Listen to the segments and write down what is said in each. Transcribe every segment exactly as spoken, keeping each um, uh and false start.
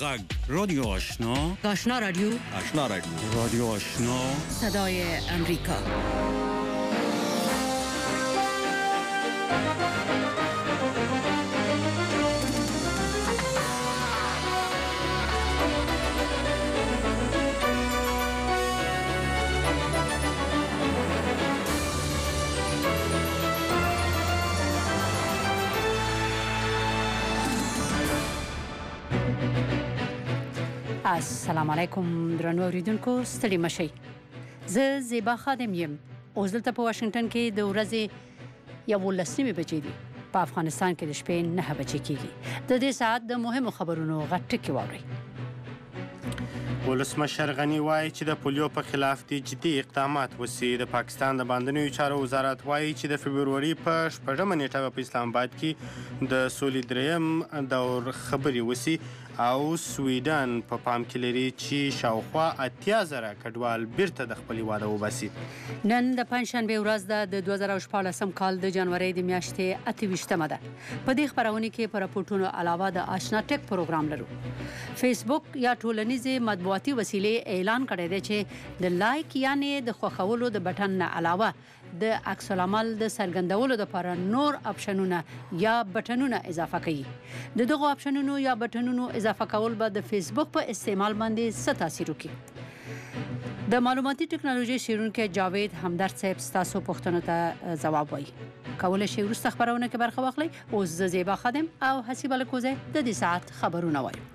غږ رادیو آشنا آشنا رادیو آشنا رادیو رادیو آشنا صدای امریکا. السلام علیکم درنو اوریدونکو، ستړي مشئ. زه زیبا خادم یم. اوس دلته په واشنگټن کې د ورځې یولسمې بجې دي. په افغانستان کې د شپې نهه بجې کېږي. د دې ساعت د مهمو خبرونو غټ ټکي واورئ. ولسمشر غني وایي چې د پولیو په خلاف دي جدي اقدامات وشي. د پاکستان د باندنیو چارو وزارت وایي چې د فبروري په شپږمه نیټه په اسلام آباد کې د سولې دریم دور خبرې وشي او سویډن په پا پام کې لري چې شاوخوا اتیا زره کډوال بیرته د خپل واده وباسي. نن د پنجشنبې ورځ ده، د دوه زره شپاړسم کال د جنوري د میاشتې اته ویشتمه ده. په دې خپرونه کې په راپورټونو علاوه د آشنا ټک پروګرام لرو. فیسبوک یا ټولنیزې مطبوعاتي وسیلې اعلان کړی دی چې د لایک یعنی د خوښولو د بټن نه علاوه د عکس العمل د څرګندولو لپاره نور اپشنونه یا بټنونه اضافه کوي. د دغو اپشنونو یا بټنونو اضافه کول به د فیسبوک په استعمال باندې څه تاثیر وکړي؟ د معلوماتي ټکنالوژي شیرونکی جاوید همدرد صاحب ستاسو پوښتنو ته ځواب وایي. کولی شئ وروسته خپرونه کې برخه واخلئ. اوس زه زیبا خادم او حسیبه لکوزی د دې ساعت خبرونه وایو.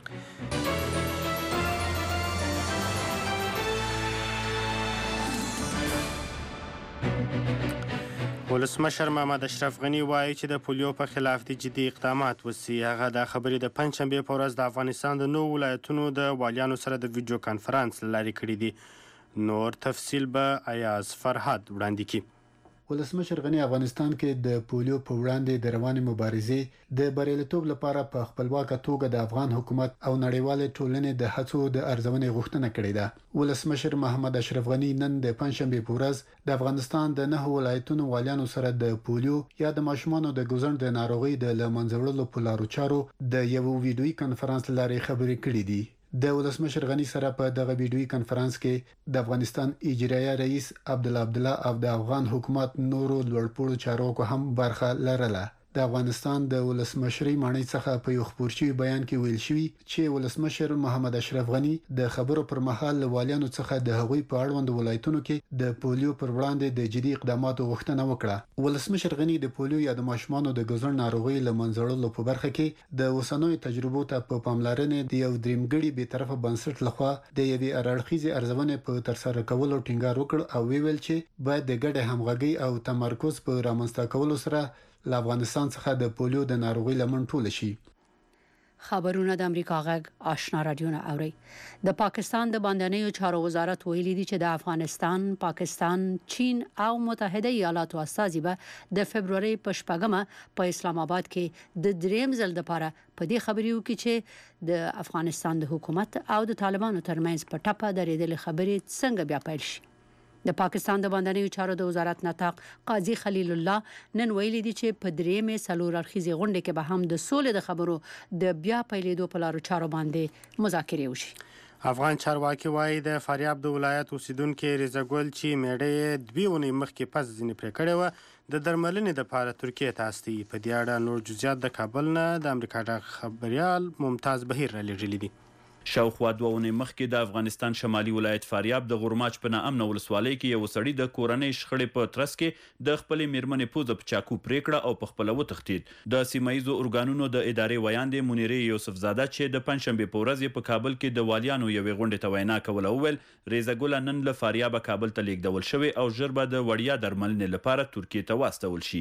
ولسمشر محمد اشرف غني وایي چې د پولیو په خلاف دي جدي اقدامات وشي. هغه د خبرې د پنجشنبې په ورځ د افغانستان د نوو ولایتونو د والیانو سره د ویډیو کانفرنس له لارې کړي دي. نور تفصیل به ایاز فرهاد وړاندې کړي. ولسمشر غني افغانستان کې د پولیو په وړاندې د روانې مبارزې د بریالیتوب لپاره په خپلواکه توګه د افغان حکومت او نړیوال ټولنې د هڅو د ارزونې غوښتنه کړې ده. ولسمشر محمد اشرف غني نن د پنجشنبې په ورځ د افغانستان د نه ولایتونو والیانو سره د پولیو یا د ماشومانو د ګوزن د ناروغي د لمنځه په لارو چارو د یو ویډیوي کانفرنس لارې خبرې کړې دي. د ولسمشر غني سره په دغه ویډیوي کانفرنس کې د افغانستان اجرایه رئیس عبدالله عبدالله او د افغان حکومت نورو لوړپوړو چارواکو هم برخه لرله. د افغانستان د ولسمشرۍ معنی څخه په یو خبر شوی بیان کې ویل شوی چې ولسمشر محمد اشرف غني د خبرو پر مهال والیانو څخه د هغوی په اړوند ولایتونو کې د پولیو پر وړاندې د جدي اقداماتو غوښتنه وکړه. ولسمشر غني د پولیو یا د ماشومانو د ګوزن ناروغي لمنځه په برخه کې د اوسنوي تجربو ته په پاملرنې د یو دریمګړي به طرفه بنسټ لخوا د یوې اړخیزې ارزونې په ترسره کولو ټینګار وکړ او ویل چې باید د ګډه همغږي او تمرکز په رامنځته کولو سره له افغانستان څخه د پولیو د ناروغي لمن ټول شي. خبرونه د امریکا غږ آشنا رادیو نه اوري. د پاکستان د باندنیو چارو وزارت ویلي دی چې د افغانستان، پاکستان، چین او متحده ایالاتو استازي به د فبروري په شپږمه په اسلام آباد کې د دریم ځل لپاره په دې خبرې وکړي چې د افغانستان د حکومت او د طالبانو ترمنځ په ټپه درېدلې خبرې څنګه بیا پیل شي. د پاکستان د باندنیو چارو د وزارت ناطق قاضي خلیل الله نن ویلي دی چې په درېمې څلور اړخیزې غونډې کې به هم د سولې د خبرو د بیا پیلېدو په لارو چارو باندې مذاکرې وشي. افغان چارواکي وایي د فاریاب د ولایت اوسیدونکي ریزګل چې میړه دوی ونې مخکې پس ځینې پرې کړې وه د درملنې لپاره ترکیې ته استي. په دې اړه نور جزئیات د کابل نه د امریکا غږ خبریال ممتاز بهیر را لېږلي دي. شاوخوا دوه اونۍ مخکې د افغانستان شمالي ولایت فاریاب د غورماچ په ناامنه ولسوالۍ کې یو سړي د کورنۍ شخړې په ترڅ کې د خپلې میرمنې پوزه په چاقو پرې کړه او په خپله وتښتېد. د سیمه ییزو ارګانونو د ادارې ویاندې منیرې یوسفزاده چې د پنجشنبې په ورځ په کابل کې د والیانو یوې غونډې ته وینا کوله وویل ریزګله نن له فاریابه کابل ته لیږدول شوې او ژر به د وړیا درملنې لپاره ترکیې ته واستول شي.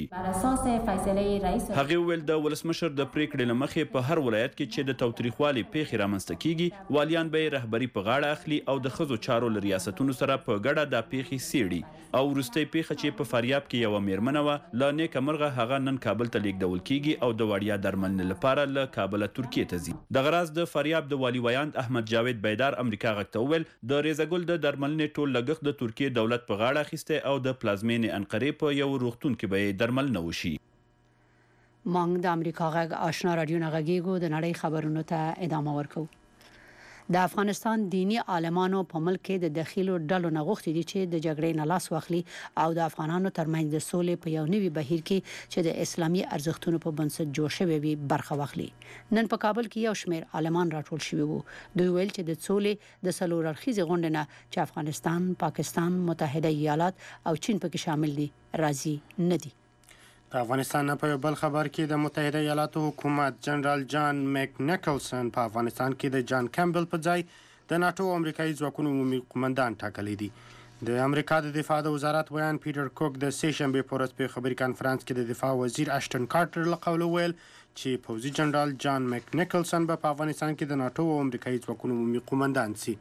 هغې وویل د ولسمشر د پریکړې له مخې په هر ولایت کې چې د تاوتریخوالي پیښې رامنځته کیږي والیان به رهبری په غاړه اخلي او د ښځو چارو له ریاستونو سره په ګډه دا پیښې څیړي. او وروستۍ پیښه چې په فاریاب کې یوه میرمنه وه له نیکه مرغه هغه نن کابل ته لیږدول کیږي او د وړیا درملنې لپاره له کابله ترکیې ته ځي. دغه راز د فاریاب د والي ویاند احمد جاوید بیدار امریکا غږ ته وویل د ریزګل د درملنې ټول لګښت د ترکیې دولت په غاړه اخیستی او د پلازمینې انقرې په یو روغتون کې به یې درملنه وشي. مونږ د امریکا غږ آشنا رادیو نه غږیږو. د نړۍ خبرونو ته ادامه ورکوو. د افغانستان دینی عالمانو په ملک کې د داخلو ډلو نه غوښتي دي چې د جګړې نه لاس واخلي او د افغانانو ترمنځ د سولې په یو نوي بهیر کې چې د اسلامي ارزښتونو په بنسټ جوړ شوی وي برخه واخلي. نن په کابل کې یو شمېر عالمان راټول شوي وو. دوی ویل چې د سولې د څلور اړخیزې غونډې نه چې افغانستان، پاکستان، متحده ایالات او چین پکې شامل دي راضي نه دي. د افغانستان په یو بل خبر کې د متحده ایالاتو حکومت جنرال جان میک نیکلسن په افغانستان کې د جان کیمبل په ځای د ناتو او امریکایي ځواکونو عمومي قومندان ټاکلی دی. د امریکا د دفاع د وزارت ویان پیټر کوک د سه شنبه په ورځ په خبري کانفرنس کې د دفاع وزیر اشټن کارټر له قوله ویل چې پوځي جنرال جان میک نیکلسن به په افغانستان کې د ناتو او امریکایي ځواکونو عمومي قومندان سي.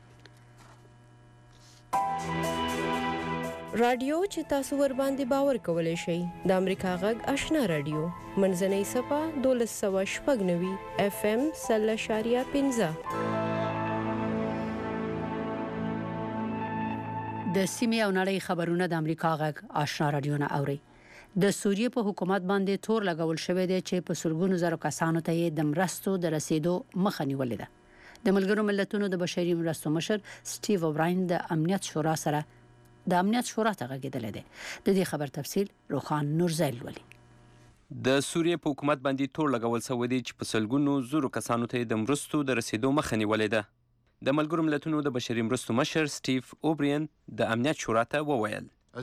رادیو چې تاسو ور باندې باور کولای شئ د امریکا غږ آشنا رادیو منځنۍ صفه دولس سوه شپږ نوي اف ام سل شاریه پنځه. د سیمې او نړۍ خبرونه د امریکا غږ آشنا رادیو نه اوري. د سوریې په حکومت باندې تور لګول شوی دی چې په سلګونو زره کسانو ته یې د مرستو د رسیدو مخه نیولې ده. د ملګرو ملتونو د بشري مرستو مشر سټیو اوبراین د امنیت شورا سره د امنیت شورا ته غږېدلی دی. د دې خبر تفصیل روخان نورزیل ولي. د سوریې په حکومت باندې تور لګول شوی دی چې په سلګونو زرو کسانو ته د مرستو د رسیدو مخه نیولې ده. د ملګرو ملتونو د بشري مرستو مشر سټیو اوبراین د امنیت شورا ته وویل په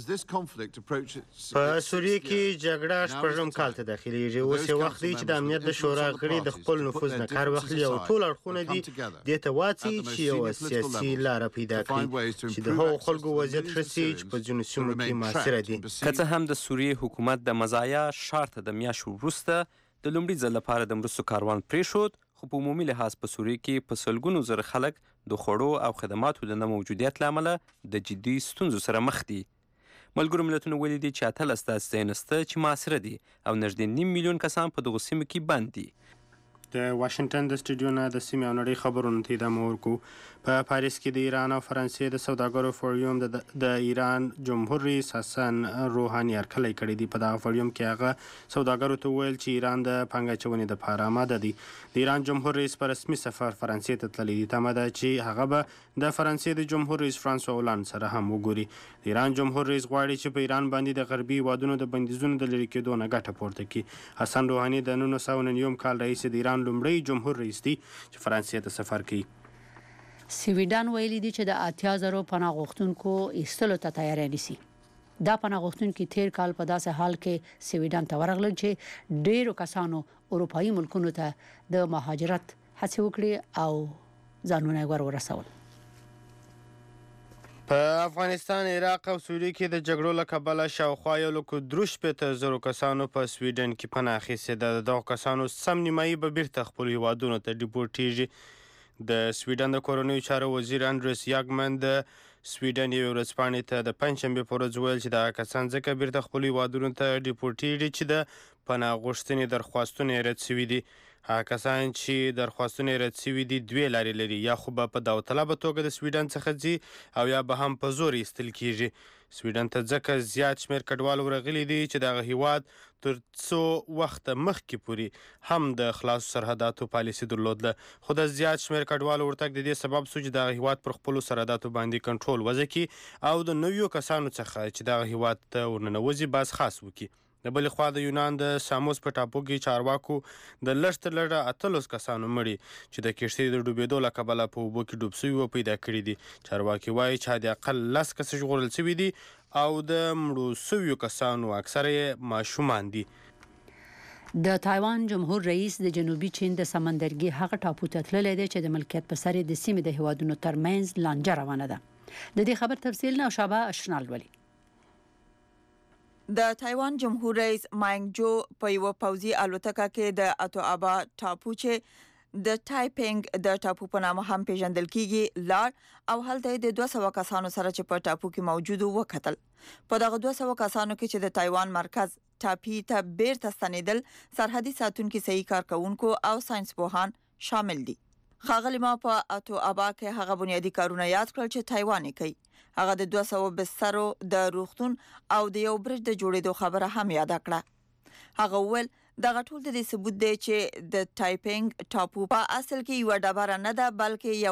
سوریې کې جګړه شپږم کال ته داخليږي. اوس یو وخت دی چې د امنیت د شورا غړي د خپل نفوذ نه کار واخلي او ټول اړخونه دي دې ته واچي چې یو سیاسي لاره پیدا کړي چې د هغو خلکو وضعیت ښه شي چې په ځینو سیمو کې مؤثره دي. که څه هم د سوریې حکومت د مزایا ښار ته د میاشتو وروسته د لومړي ځل لپاره د مرستو کاروان پرېښود، خو په عمومي لحاظ په سوریې کې په سلګونو زره خلک د خوړو او خدماتو د نه موجودیت له امله د جدي ستونزو سره مخ دي. ملګرو ملتونو ویلي دي چې اتلس داسې ځایونه شته چې محاصره دي او نږدې نیم میلیون کسان په دغو سیمو کې بند دي. د واشنگټن د سټوډیو نه د سیمې او نړۍ خبرونو ته ادامه ورکوو. په پاریس کې د ایران او فرانسې د سوداګرو فوریوم د ایران جمهور رئیس حسن روحاني هرکلی کړی دی. په دغه فوریوم کې هغه سوداګرو ته وویل چې ایران د پانګه اچونې دپاره آماده دی. د ایران جمهور رئیس په رسمي سفر فرانسې ته تللی دی. تمه ده چې هغه به د فرانسې د جمهور رئیس فرانسوا هولند سره هم وګوري. د ایران جمهور رئیس غواړي چې په ایران باندې د غربي هیوادونو د بندیزونو د لرې کېدو نه ګټه پورته کړي. حسن روحاني د نولس سوه نوي کال رئیس د ایران لومړی جمهور رئیس دی چې فرانسې ته سفر کوي. سویډن ویلي دي چې د اتیا زرو پناه غوښتونکو ایستلو ته تیاری نیسي. دا پناه غوښتونکي تیر کال په داسې حال کې سویډن ته ورغلل چې ډیرو کسانو اروپایي ملکونو ته د مهاجرت هڅې وکړي او ځانونه ور ورسول. په افغانستان، عراق او سوریې کې د جګړو له کبله شاوخوا یو لک درې شپېته زرو کسانو په سویډن کې پناه اخیستې ده. د دغو کسانو سم نیمایي به بیرته خپلو هیوادونو ته ډیپورټیږي. د سویډن د کورنیو چارو وزیر اندرس یاګمن د سویډن یوې ورځپاڼې ته د پنجشنبې په ورځ ویل چې دغه کسان ځکه بیرته خپلو هیوادونو ته ډیپورټیږي چې د پناه غوښتنې درخواستونه یې رد سوي دي. هغه کسان چې درخواستونه یې رد سوي دي دوې لارې لري، یا خو به په داوطلبه توګه د سویډن څخه ځي او یا به هم په زور ایستل کیږي. سویډن ته ځکه زیات شمېر کډوال ورغلي دي چې دغه هیواد تر څو وخته مخکې پورې هم د خلاصو سرحداتو پالیسي درلودله، خو د زیات شمېر کډوالو ورتګ د دې سبب سو چې دغه هیواد پر خپلو سرحداتو باندې کنټرول وضع کړي او د نویو کسانو څخه چې دغه هیواد ته ورننوځي باز خاص وکړي. د بلې خوا د یونان د ساموس په ټاپو کې چارواکو د لږ تر لږه اتلس کسانو مړي چې د کښتۍ د ډوبېدو له کبله په اوبو کې ډوب سوي وو پیدا کړي دي. چارواکي وایي چې حد اقل لس کسه ژغورل سوي دي او د مړو سویو کسانو اکثره یې ماشومان دي. د تایوان جمهور رئیس د جنوبي چین د سمندرګي هغه ټاپو ته تللی دی چې د ملکیت په سر د سیمې د هیوادونو ترمنځ لانجه روانه ده. د دې خبر تفصیل نه شابه اشنال ولي. د تایوان جمهور رئیس ماینګ جو په یو پوځي الوتکه کې د اتو ابا ټاپو چې د تایپینګ د ټاپو په نامه هم پیژندل کیږي لار او هلته د دوه سوه کسانو سره چې په ټاپو کې موجود وو وکتل. په دغه دوه سوه کسانو کې چې د تایوان مرکز ټاپي ته بیرته ستنېدل سرحدي ساتونکو صحیح کارکونکو او ساينس پوهان شامل دي. ښاغلي ما په اتو ابا کې هغه بنیادی کارونه یاد کړل چې تایوان یې کوي. هغه د دوه سوه بسترو د روغتون او د یو برج د جوړېدو خبره هم یاد کړه. هغه وویل دغه ټول د دې ثبوت دی چې د تایپینګ ټاپو په اصل کې یو ډبره نه ده بلکې